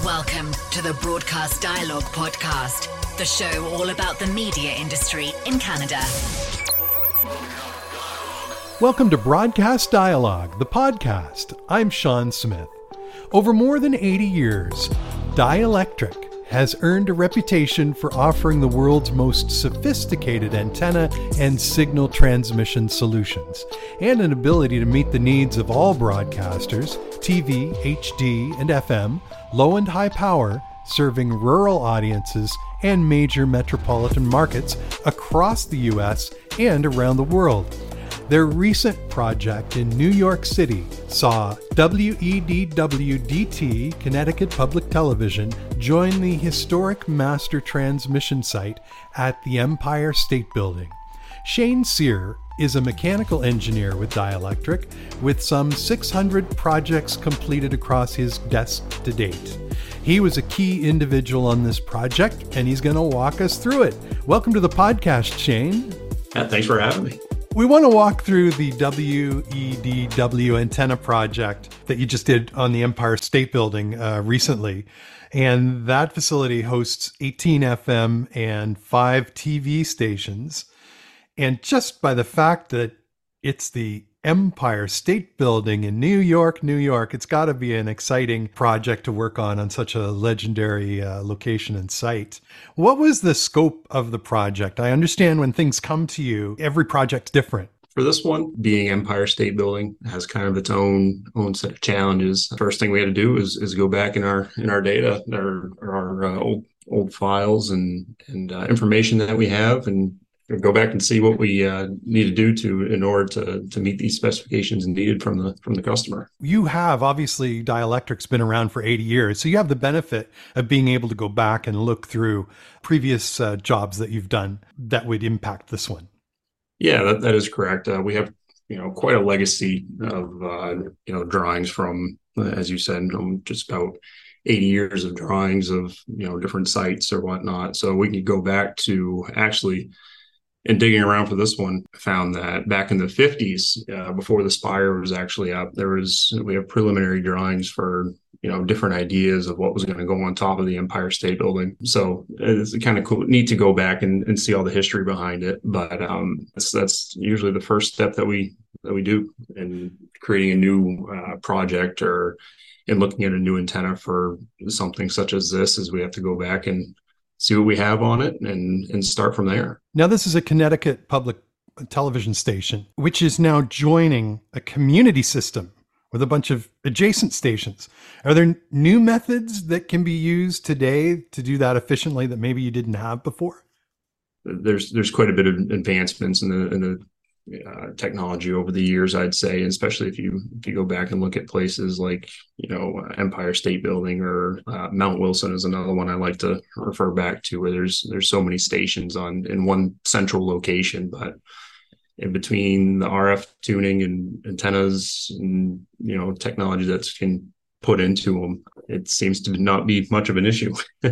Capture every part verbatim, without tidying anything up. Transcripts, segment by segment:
Welcome to the Broadcast Dialogue Podcast, the show all about the media industry in Canada. Welcome to Broadcast Dialogue, the podcast. I'm Sean Smith. Over more than eighty years, Dielectric has earned a reputation for offering the world's most sophisticated antenna and signal transmission solutions, and an ability to meet the needs of all broadcasters, T V, H D, and F M, low and high power, serving rural audiences and major metropolitan markets across the U S and around the world. Their recent project in New York City saw W E D W D T, Connecticut Public Television, join the historic master transmission site at the Empire State Building. Shane Sear is a mechanical engineer with Dielectric, with some six hundred projects completed across his desk to date. He was a key individual on this project, and he's going to walk us through it. Welcome to the podcast, Shane. Yeah, thanks for having me. We want to walk through the W E D W antenna project that you just did on the Empire State Building uh, recently. And that facility hosts eighteen F M and five T V stations. And just by the fact that it's the Empire State Building in New York, New York, it's got to be an exciting project to work on on such a legendary uh, location and site. What was the scope of the project? I understand when things come to you, every project's different. For this one, being Empire State Building has kind of its own own set of challenges. First thing we had to do is is go back in our in our data, our our uh, old old files and and uh, information that we have, and go back and see what we uh, need to do to in order to to meet these specifications needed from the from the customer. You have, obviously, Dielectric's been around for eighty years, so you have the benefit of being able to go back and look through previous uh, jobs that you've done that would impact this one. Yeah, that, that is correct. Uh, we have, you know, quite a legacy of, uh, you know, drawings from, uh, as you said, um, just about eighty years of drawings of, you know, different sites or whatnot. So we could go back to actually, in digging around for this one, found that back in the fifties, uh, before the spire was actually up, there was, we have preliminary drawings for, you know, different ideas of what was going to go on top of the Empire State Building. So it's kind of cool, neat to go back and, and see all the history behind it. But um, that's, that's usually the first step that we that we do in creating a new uh, project or in looking at a new antenna for something such as this, is we have to go back and see what we have on it and and start from there. Now, this is a Connecticut Public Television station, which is now joining a community system with a bunch of adjacent stations. Are there new methods that can be used today to do that efficiently that maybe you didn't have before? There's there's quite a bit of advancements in the in the uh, technology over the years, I'd say, especially if you if you go back and look at places like, you know, Empire State Building or uh, Mount Wilson is another one I like to refer back to, where there's there's so many stations on in one central location, but in between the R F tuning and antennas and, you know, technology that's can put into them, it seems to not be much of an issue.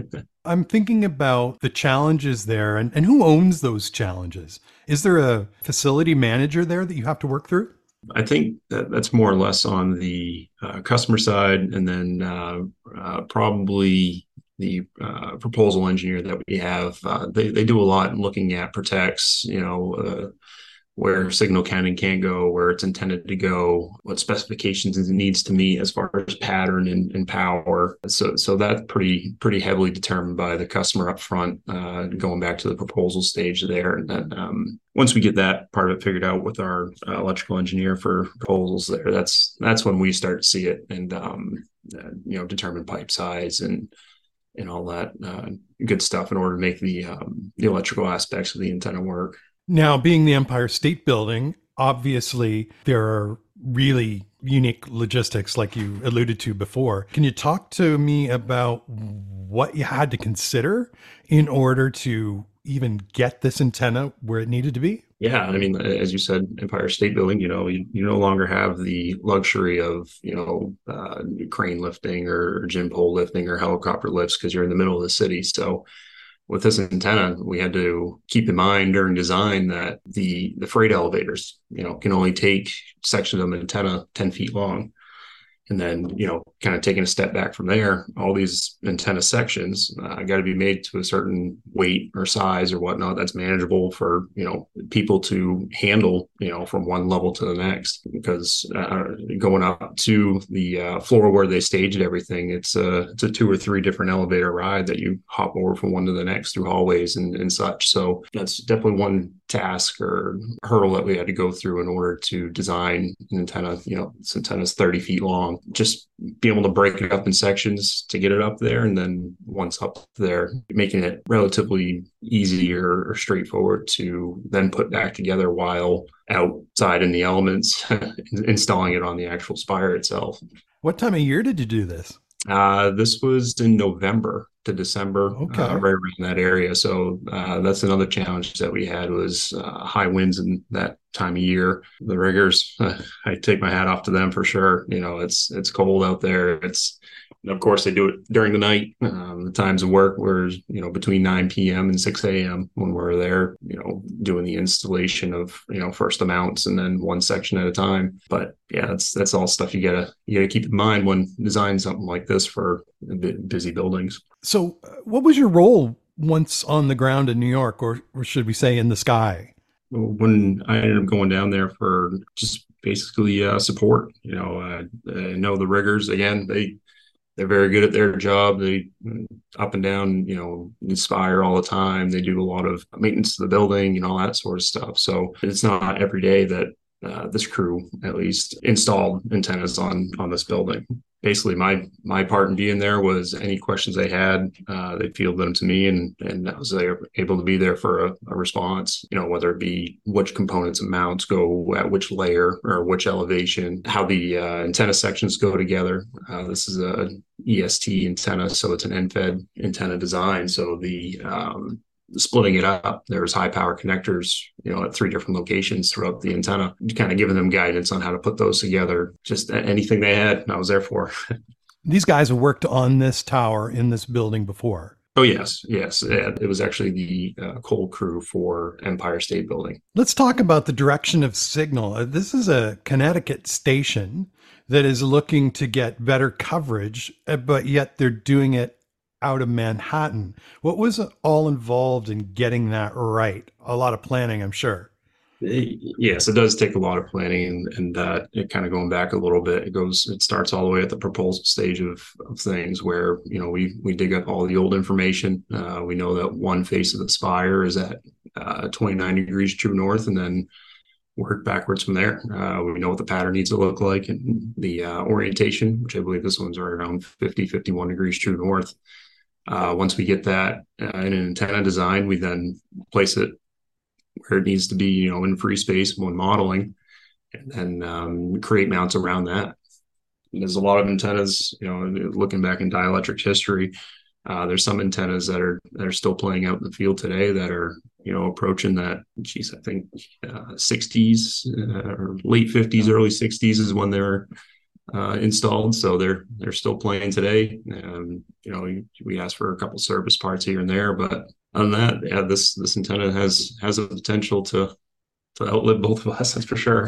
I'm thinking about the challenges there, and, and who owns those challenges? Is there a facility manager there that you have to work through? I think that that's more or less on the uh, customer side, and then uh, uh, probably the uh, proposal engineer that we have. Uh, they, they do a lot in looking at protects, you know, uh, where signal can and can't go, where it's intended to go, what specifications it needs to meet as far as pattern and, and power. So so that's pretty pretty heavily determined by the customer up front, uh, going back to the proposal stage there. And then um, once we get that part of it figured out with our uh, electrical engineer for proposals there, that's that's when we start to see it and, um, uh, you know, determine pipe size and and all that uh, good stuff in order to make the um, the electrical aspects of the antenna work. Now, being the Empire State Building, obviously there are really unique logistics like you alluded to before. Can you talk to me about what you had to consider in order to even get this antenna where it needed to be? Yeah, I mean, as you said, Empire State Building, you know, you, you no longer have the luxury of, you know, uh, crane lifting or gym pole lifting or helicopter lifts because you're in the middle of the city. So with this antenna, we had to keep in mind during design that the the freight elevators, you know, can only take sections of an antenna ten feet long. And then, you know, kind of taking a step back from there, all these antenna sections uh, got to be made to a certain weight or size or whatnot that's manageable for, you know, people to handle, you know, from one level to the next. Because uh, going up to the uh, floor where they staged everything, it's a, it's a two or three different elevator ride that you hop over from one to the next through hallways and, and such. So that's definitely one task or hurdle that we had to go through in order to design an antenna. You know, this antenna is thirty feet long. Just being able to break it up in sections to get it up there, and then once up there, making it relatively easier or straightforward to then put back together while outside in the elements, installing it on the actual spire itself. What time of year did you do this? Uh, this was in November to December, okay. uh, right around that area. So uh, that's another challenge that we had was uh, high winds in that time of year. The riggers, uh, I take my hat off to them for sure. You know, it's it's cold out there. It's of course they do it during the night. Um, the times of work were you know between nine p.m. and six a.m. when we're there. You know, doing the installation of you know first the mounts and then one section at a time. But yeah, that's that's all stuff you gotta you gotta keep in mind when designing something like this for busy buildings. So, uh, what was your role once on the ground in New York, or, or should we say in the sky? When I ended up going down there for just basically uh, support, you know, uh, I know the riggers again. They they're very good at their job. They up and down, you know, inspire all the time. They do a lot of maintenance to the building and all that sort of stuff. So it's not every day that uh, this crew at least installed antennas on on this building. Basically, my my part in being there was any questions they had, uh, they fielded them to me, and and I was able to be there for a, a response. You know, whether it be which components and mounts go at which layer or which elevation, how the uh, antenna sections go together. Uh, this is a E S T antenna, so it's an N F E D antenna design. So the um, splitting it up, there's high power connectors, you know, at three different locations throughout the antenna, kind of giving them guidance on how to put those together. Just anything they had, I was there for. These guys have worked on this tower in this building before. Oh, yes. Yes. It was actually the uh, Cole crew for Empire State Building. Let's talk about the direction of signal. This is a Connecticut station that is looking to get better coverage, but yet they're doing it out of Manhattan. What was all involved in getting that right? A lot of planning, I'm sure. Yes, it does take a lot of planning, and, and uh, it kind of going back a little bit. It goes, it starts all the way at the proposal stage of, of things, where you know we we dig up all the old information. Uh, we know that one face of the spire is at uh, twenty-nine degrees true north, and then work backwards from there. Uh, we know what the pattern needs to look like, and the uh, orientation, which I believe this one's right around fifty, fifty-one degrees true north. Uh, once we get that uh, in an antenna design, we then place it where it needs to be, you know, in free space when modeling, and then um, create mounts around that. And there's a lot of antennas, you know, looking back in dielectric history, uh, there's some antennas that are that are still playing out in the field today that are, you know, approaching that, geez, I think uh, sixties uh, or late fifties, early sixties is when they're uh, installed. So they're they're still playing today. Um, you know, we, we ask for a couple service parts here and there, but other than that, yeah, this this antenna has has a potential to to outlive both of us. That's for sure.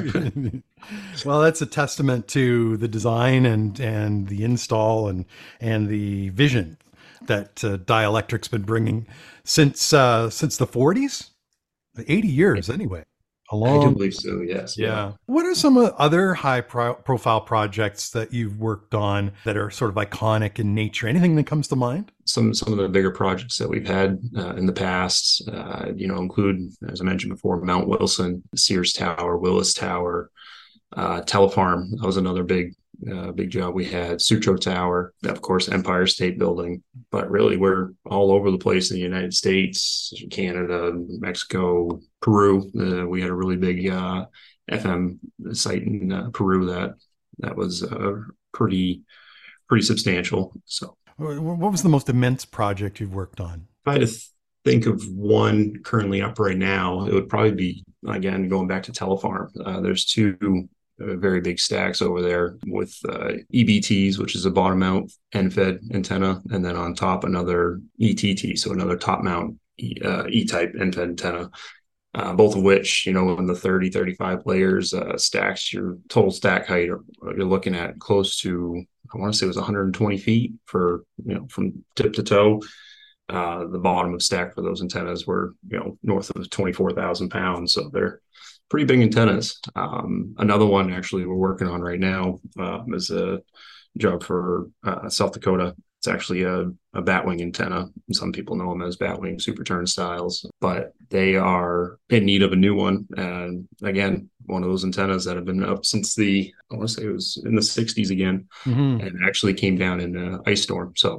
Well, that's a testament to the design and and the install and and the vision that uh, Dielectric's been bringing since uh, since the forties, eighty years anyway. A long, I do believe so. Yes. Yeah. yeah. What are some other high pro- profile projects that you've worked on that are sort of iconic in nature? Anything that comes to mind? Some some of the bigger projects that we've had uh, in the past, uh, you know, include, as I mentioned before, Mount Wilson, Sears Tower, Willis Tower, uh, Telefarm. That was another big uh, big job we had. Sutro Tower, of course, Empire State Building. But really, we're all over the place in the United States, Canada, Mexico, Peru. Uh, we had a really big uh, F M site in uh, Peru that that was uh, pretty pretty substantial. So, what was the most immense project you've worked on? If I had to think of one currently up right now, it would probably be, again, going back to Telefarm. Uh, there's two uh, very big stacks over there with uh, E B Ts, which is a bottom mount N F E D antenna, and then on top another E T T, so another top mount E, uh, E-type N F E D antenna. uh, both of which, you know, in the thirty, thirty-five layers uh, stacks, your total stack height, you're looking at close to, I want to say it was one hundred twenty feet for, you know, from tip to toe. Uh, the bottom of stack for those antennas were, you know, north of twenty-four thousand pounds. So they're pretty big antennas. Um, another one actually we're working on right now um, is a job for uh, South Dakota. It's actually a, a batwing antenna. Some people know them as batwing super turnstiles, but they are in need of a new one. And again, one of those antennas that have been up since the, I want to say it was in the sixties again, mm-hmm. and actually came down in an ice storm. So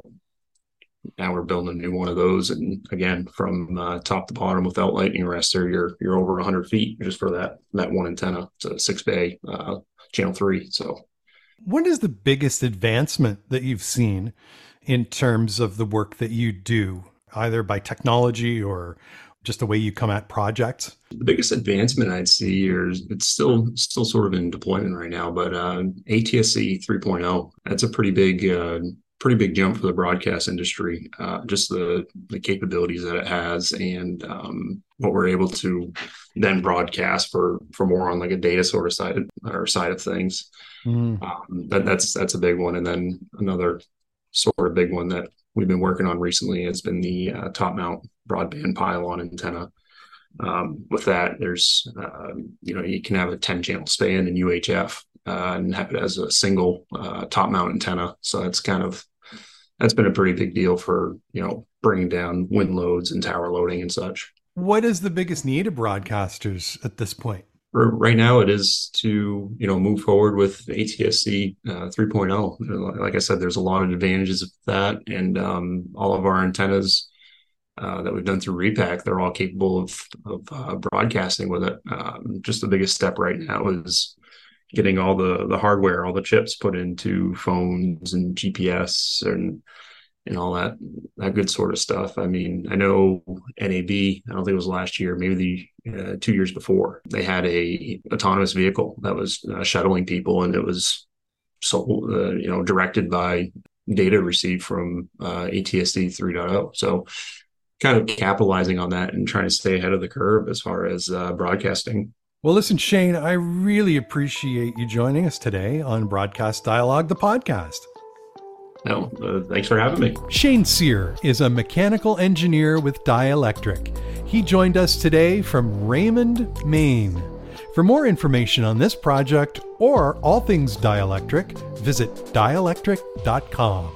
now we're building a new one of those. And again, from uh, top to bottom without lightning arrestor, you're you're over one hundred feet just for that that one antenna. It's a six bay uh, channel three. So what is the biggest advancement that you've seen in terms of the work that you do, either by technology or just the way you come at projects? The biggest advancement I'd see is it's still still sort of in deployment right now, but uh, A T S C three point oh, that's a pretty big uh, pretty big jump for the broadcast industry. Uh, just the the capabilities that it has, and um, what we're able to then broadcast for for more on like a data sort of side or side of things. Mm. Um, that that's that's a big one, and then another sort of big one that we've been working on recently has been the uh, top mount broadband pylon antenna. Um, with that, there's, uh, you know, you can have a ten channel span in U H F uh, and have it as a single uh, top mount antenna. So that's kind of, that's been a pretty big deal for, you know, bringing down wind loads and tower loading and such. What is the biggest need of broadcasters at this point? Right now, it is to, you know, move forward with A T S C uh, three point oh. Like I said, there's a lot of advantages of that, and um, all of our antennas uh, that we've done through Repack, they're all capable of of uh, broadcasting with it. Um, just the biggest step right now is getting all the the hardware, all the chips put into phones and G P S and and all that that good sort of stuff. I mean, I know N A B, I don't think it was last year, maybe the uh, two years before, they had a autonomous vehicle that was uh, shuttling people, and it was so uh, you know directed by data received from uh, A T S C three point oh. So kind of capitalizing on that and trying to stay ahead of the curve as far as uh, broadcasting. Well, listen, Shane, I really appreciate you joining us today on Broadcast Dialogue, the podcast. No, uh, thanks for having me. Shane Sear is a mechanical engineer with Dielectric. He joined us today from Raymond, Maine. For more information on this project or all things Dielectric, visit dielectric dot com.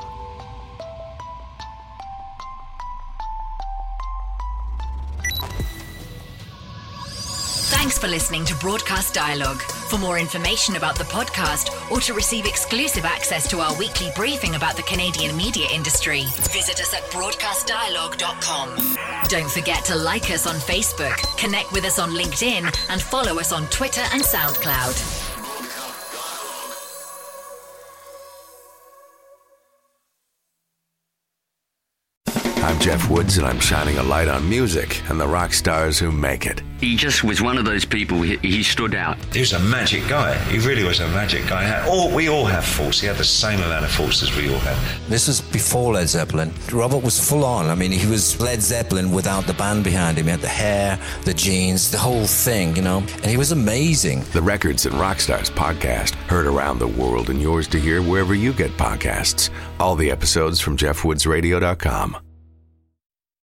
Thanks for listening to Broadcast Dialogue. For more information about the podcast or to receive exclusive access to our weekly briefing about the Canadian media industry, visit us at broadcast dialogue dot com. Don't forget to like us on Facebook, connect with us on LinkedIn, and follow us on Twitter and SoundCloud. I'm Jeff Woods, and I'm shining a light on music and the rock stars who make it. He just was one of those people, he, he stood out. He was a magic guy. He really was a magic guy. Had, all, we all have faults. He had the same amount of faults as we all had. This was before Led Zeppelin. Robert was full on. I mean, he was Led Zeppelin without the band behind him. He had the hair, the jeans, the whole thing, you know, and he was amazing. The Records and Rockstars podcast, heard around the world and yours to hear wherever you get podcasts. All the episodes from jeff woods radio dot com.